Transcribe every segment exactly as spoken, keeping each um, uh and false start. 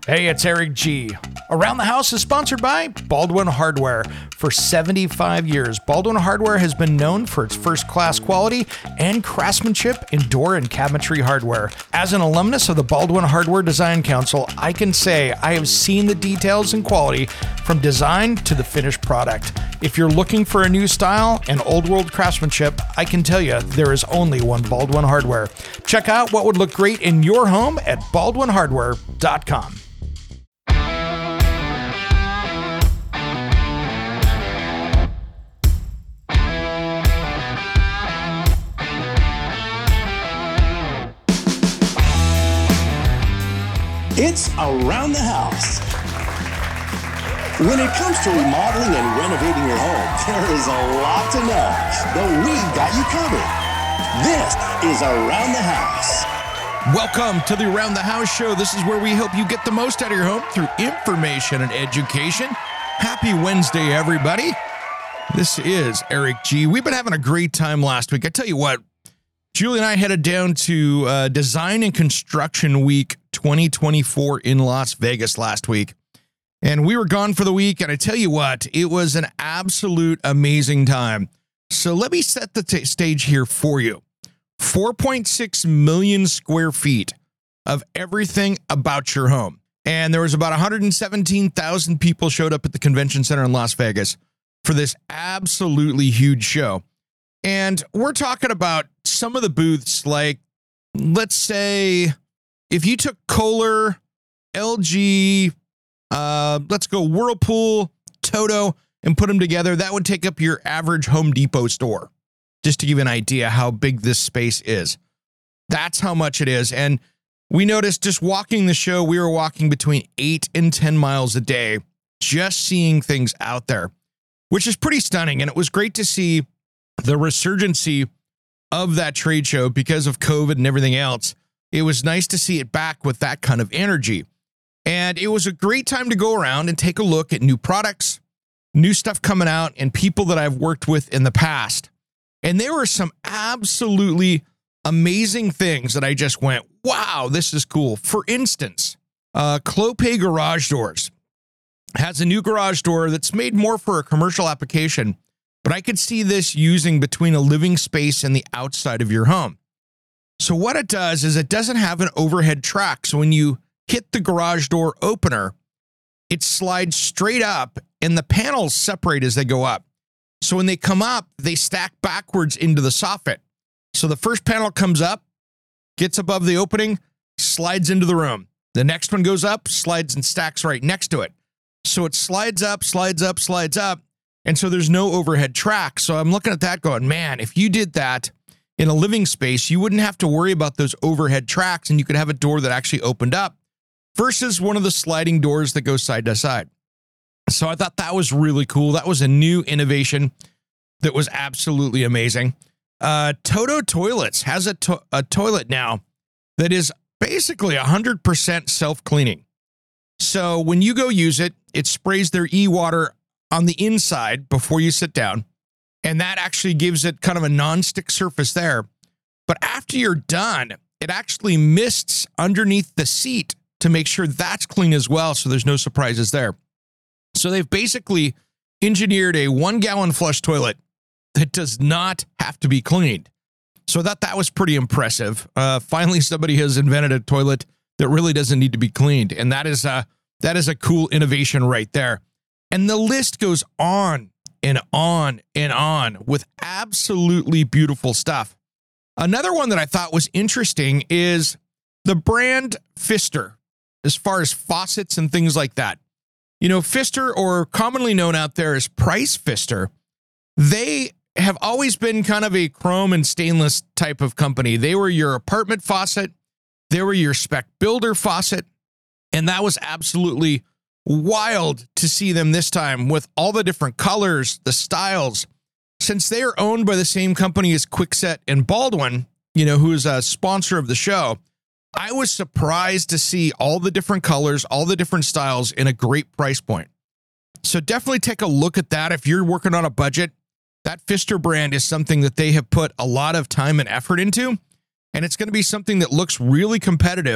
Hey, it's Eric G. Around the House is sponsored by Baldwin Hardware. For seventy-five years, Baldwin Hardware has been known for its first-class quality and craftsmanship in door and cabinetry hardware. As an alumnus of the Baldwin Hardware Design Council, I can say I have seen the details and quality from design to the finished product. If you're looking for a new style and old-world craftsmanship, I can tell you there is only one Baldwin Hardware. Check out what would look great in your home at baldwin hardware dot com. It's Around the House. When it comes to remodeling and renovating your home, there is a lot to know, but we've got you covered. This is Around the House. Welcome to the Around the House show. This is where we help you get the most out of your home through information and education. Happy Wednesday, everybody. This is Eric G. We've been having a great time last week. I tell you what, Julie and I headed down to uh, Design and Construction Week twenty twenty-four in Las Vegas last week. And we were gone for the week, and I tell you what, it was an absolute amazing time. So let me set the t- stage here for you. four point six million square feet of everything about your home. And there was about one hundred seventeen thousand people showed up at the convention center in Las Vegas for this absolutely huge show. And we're talking about some of the booths, like, let's say, if you took Kohler, L G, uh, let's go Whirlpool, Toto, and put them together, that would take up your average Home Depot store, just to give you an idea how big this space is. That's how much it is. And we noticed just walking the show, we were walking between eight and ten miles a day, just seeing things out there, which is pretty stunning. And it was great to see the resurgency of that trade show because of COVID and everything else. It was nice to see it back with that kind of energy. And it was a great time to go around and take a look at new products, new stuff coming out, and people that I've worked with in the past. And there were some absolutely amazing things that I just went, wow, this is cool. For instance, uh, Clopay Garage Doors has a new garage door that's made more for a commercial application, but I could see this using between a living space and the outside of your home. So what it does is it doesn't have an overhead track. So when you hit the garage door opener, it slides straight up and the panels separate as they go up. So when they come up, they stack backwards into the soffit. So the first panel comes up, gets above the opening, slides into the room. The next one goes up, slides and stacks right next to it. So it slides up, slides up, slides up. And so there's no overhead track. So I'm looking at that going, man, if you did that in a living space, you wouldn't have to worry about those overhead tracks, and you could have a door that actually opened up versus one of the sliding doors that goes side to side. So I thought that was really cool. That was a new innovation that was absolutely amazing. Uh, Toto Toilets has a, to- a toilet now that is basically one hundred percent self-cleaning. So when you go use it, it sprays their e-water on the inside before you sit down. And that actually gives it kind of a non-stick surface there. But after you're done, it actually mists underneath the seat to make sure that's clean as well, so there's no surprises there. So they've basically engineered a one-gallon flush toilet that does not have to be cleaned. So I thought that was pretty impressive. Uh, finally, somebody has invented a toilet that really doesn't need to be cleaned, and that is a, that is a cool innovation right there. And the list goes on and on and on with absolutely beautiful stuff. Another one that I thought was interesting is the brand Pfister, as far as faucets and things like that. You know, Pfister, or commonly known out there as Price Pfister, they have always been kind of a chrome and stainless type of company. They were your apartment faucet. They were your spec builder faucet. And that was absolutely wild to see them this time with all the different colors, the styles. Since they are owned by the same company as Kwikset and Baldwin, you know, who is a sponsor of the show, I was surprised to see all the different colors, all the different styles in a great price point. So definitely take a look at that if you're working on a budget. That Pfister brand is something that they have put a lot of time and effort into, and it's going to be something that looks really competitive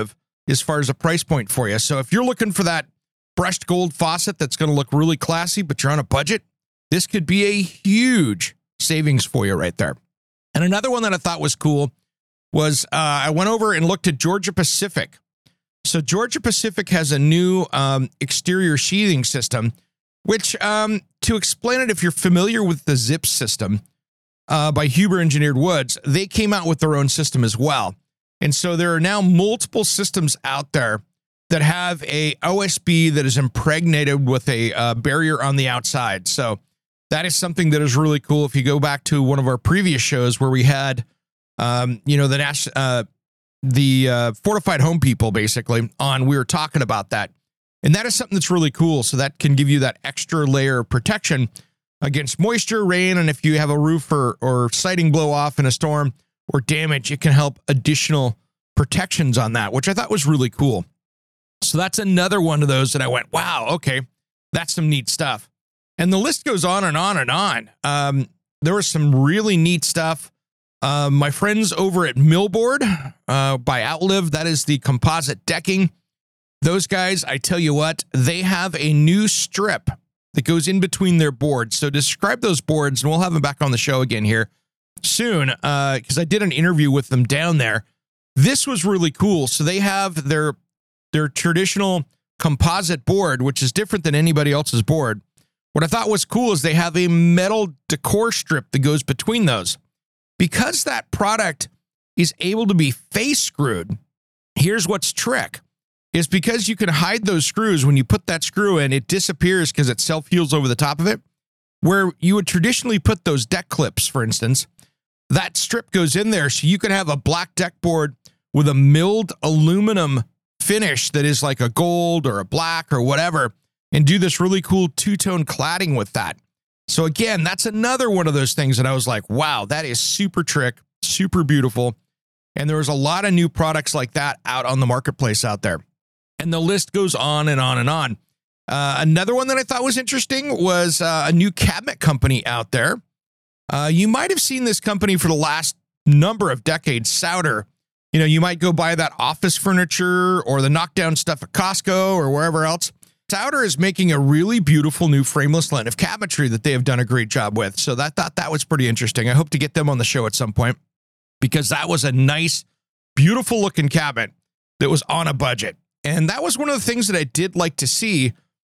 as far as a price point for you. So if you're looking for that brushed gold faucet that's going to look really classy, but you're on a budget, this could be a huge savings for you right there. And another one that I thought was cool was uh, I went over and looked at Georgia Pacific. So Georgia Pacific has a new um, exterior sheathing system, which um, to explain it, if you're familiar with the Zip system uh, by Huber Engineered Woods, they came out with their own system as well. And so there are now multiple systems out there that have a O S B that is impregnated with a uh, barrier on the outside. So that is something that is really cool. If you go back to one of our previous shows where we had, um, you know, the Nash, uh, the uh, Fortified Home people basically on, we were talking about that. And that is something that's really cool. So that can give you that extra layer of protection against moisture, rain, and if you have a roof or, or siding blow off in a storm or damage, it can help additional protections on that, which I thought was really cool. So that's another one of those that I went, wow, okay, that's some neat stuff. And the list goes on and on and on. Um, there was some really neat stuff. Uh, my friends over at Millboard uh, by Outlive, that is the composite decking. Those guys, I tell you what, they have a new strip that goes in between their boards. So describe those boards, and we'll have them back on the show again here soon, because uh, I did an interview with them down there. This was really cool. So they have their their traditional composite board, which is different than anybody else's board. What I thought was cool is they have a metal decor strip that goes between those. Because that product is able to be face screwed, here's what's trick, is because you can hide those screws. When you put that screw in, it disappears because it self-heals over the top of it. Where you would traditionally put those deck clips, for instance, that strip goes in there so you can have a black deck board with a milled aluminum finish that is like a gold or a black or whatever, and do this really cool two-tone cladding with that. So again, that's another one of those things that I was like, wow, that is super trick, super beautiful. And there was a lot of new products like that out on the marketplace out there. And the list goes on and on and on. Uh, another one that I thought was interesting was uh, a new cabinet company out there. Uh, you might have seen this company for the last number of decades, Souter. You know, you might go buy that office furniture or the knockdown stuff at Costco or wherever else. Souter is making a really beautiful new frameless line of cabinetry that they have done a great job with. So I thought that was pretty interesting. I hope to get them on the show at some point, because that was a nice, beautiful looking cabinet that was on a budget. And that was one of the things that I did like to see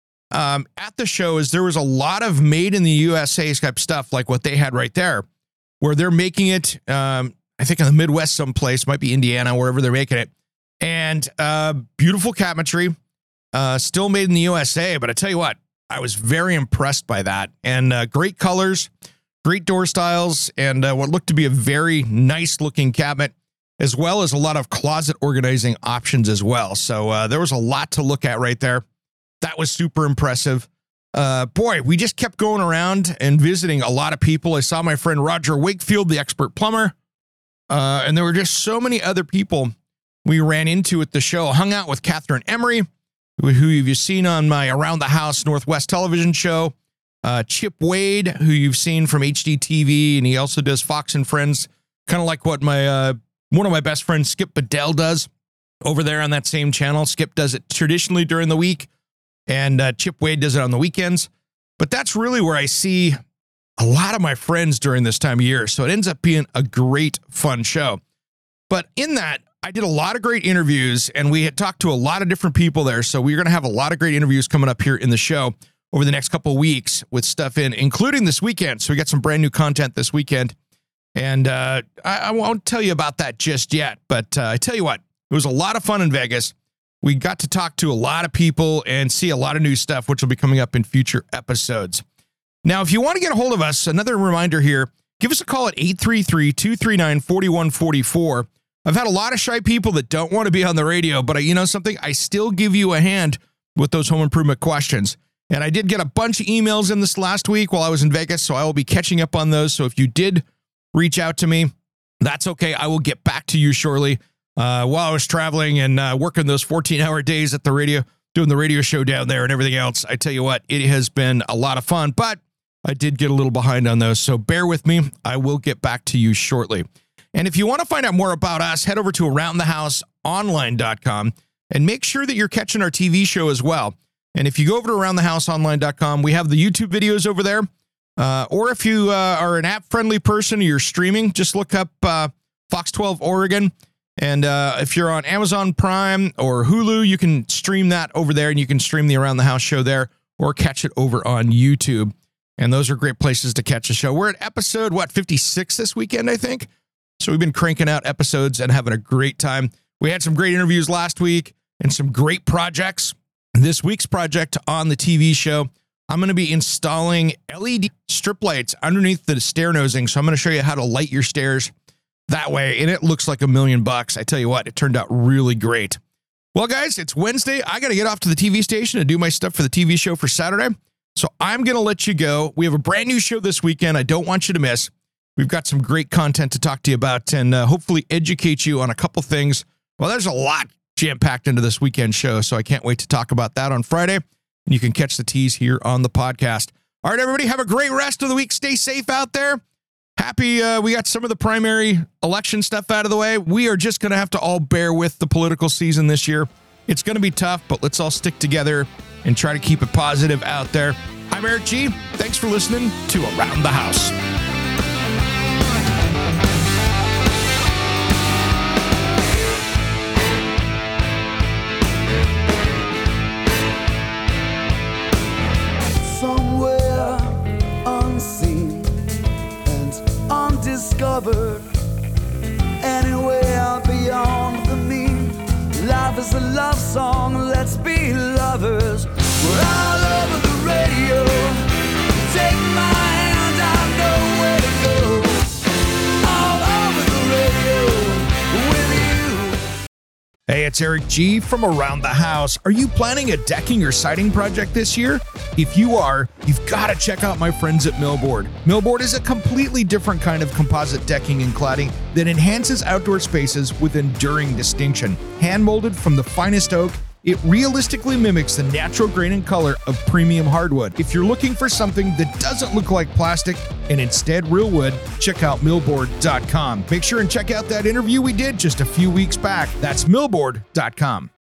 um, at the show, is there was a lot of made in the U S A type stuff like what they had right there, where they're making it, um, I think in the Midwest someplace, might be Indiana, wherever they're making it. And uh, beautiful cabinetry, uh, still made in the U S A. But I tell you what, I was very impressed by that. And uh, great colors, great door styles, and uh, what looked to be a very nice looking cabinet, as well as a lot of closet organizing options as well. So uh, there was a lot to look at right there. That was super impressive. Uh, boy, we just kept going around and visiting a lot of people. I saw my friend Roger Wakefield, the expert plumber. Uh, and there were just so many other people we ran into at the show. Hung out with Catherine Emery, who you've seen on my Around the House Northwest television show. Uh, Chip Wade, who you've seen from H D T V, and he also does Fox and Friends, kind of like what my uh, one of my best friends, Skip Bedell, does over there on that same channel. Skip does it traditionally during the week, and uh, Chip Wade does it on the weekends. But that's really where I see a lot of my friends during this time of year. So it ends up being a great, fun show. But in that, I did a lot of great interviews, and we had talked to a lot of different people there. So we're going to have a lot of great interviews coming up here in the show over the next couple of weeks with stuff in, including this weekend. So we got some brand new content this weekend. And uh, I, I won't tell you about that just yet. But uh, I tell you what, it was a lot of fun in Vegas. We got to talk to a lot of people and see a lot of new stuff, which will be coming up in future episodes. Now, if you want to get a hold of us, another reminder here, give us a call at eight three three, two three nine, four one four four. I've had a lot of shy people that don't want to be on the radio, but I, you know something? I still give you a hand with those home improvement questions. And I did get a bunch of emails in this last week while I was in Vegas, so I will be catching up on those. So if you did reach out to me, that's okay. I will get back to you shortly. Uh, while I was traveling and uh, working those fourteen-hour days at the radio, doing the radio show down there and everything else, I tell you what, it has been a lot of fun, but I did get a little behind on those, so bear with me. I will get back to you shortly. And if you want to find out more about us, head over to around the house online dot com. And make sure that you're catching our T V show as well. And if you go over to around the house online dot com, we have the YouTube videos over there. Uh, or if you uh, are an app-friendly person or you're streaming, just look up uh, Fox twelve Oregon. And uh, if you're on Amazon Prime or Hulu, you can stream that over there, and you can stream the Around the House show there or catch it over on YouTube. And those are great places to catch the show. We're at episode, what, fifty-six this weekend, I think? So we've been cranking out episodes and having a great time. We had some great interviews last week and some great projects. This week's project on the T V show, I'm going to be installing L E D strip lights underneath the stair nosing. So I'm going to show you how to light your stairs that way. And it looks like a million bucks. I tell you what, it turned out really great. Well, guys, it's Wednesday. I got to get off to the T V station and do my stuff for the T V show for Saturday. So I'm going to let you go. We have a brand new show this weekend I don't want you to miss. We've got some great content to talk to you about and uh, hopefully educate you on a couple things. Well, there's a lot jam-packed into this weekend show, so I can't wait to talk about that on Friday. And you can catch the tease here on the podcast. All right, everybody, have a great rest of the week. Stay safe out there. Happy uh, we got some of the primary election stuff out of the way. We are just going to have to all bear with the political season this year. It's going to be tough, but let's all stick together and try to keep it positive out there. I'm Eric G. Thanks for listening to Around the House. Somewhere unseen and undiscovered, anywhere beyond the mean. Life is a love song, let's be lovers. We're all over the radio. Take my hand, I know where to go. All over the radio with you. Hey, it's Eric G. from Around the House. Are you planning a decking or siding project this year? If you are, you've got to check out my friends at Millboard. Millboard is a completely different kind of composite decking and cladding that enhances outdoor spaces with enduring distinction. Hand-molded from the finest oak, it realistically mimics the natural grain and color of premium hardwood. If you're looking for something that doesn't look like plastic and instead real wood, check out millboard dot com. Make sure and check out that interview we did just a few weeks back. That's millboard dot com.